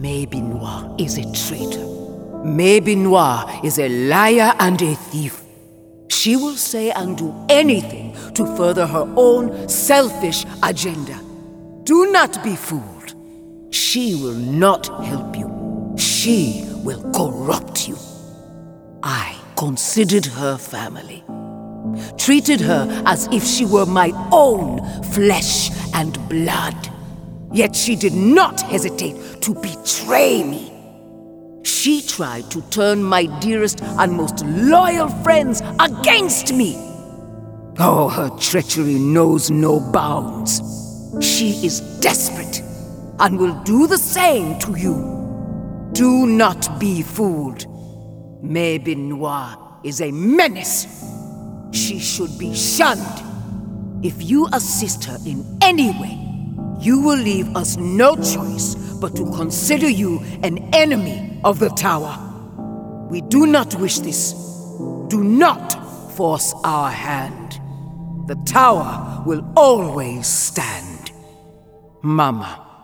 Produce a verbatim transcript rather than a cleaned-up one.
Maybenoir is a traitor. Maybenoir is a liar and a thief. She will say and do anything to further her own selfish agenda. Do not be fooled. She will not help you. She will corrupt you. I considered her family. Treated her as if she were my own flesh and blood. Yet she did not hesitate to betray me. She tried to turn my dearest and most loyal friends against me. Oh, her treachery knows no bounds. She is desperate and will do the same to you. Do not be fooled. Maybenoir is a menace. She should be shunned. If you assist her in any way, you will leave us no choice but to consider you an enemy of the Tower. We do not wish this. Do not force our hand. The Tower will always stand. Mama.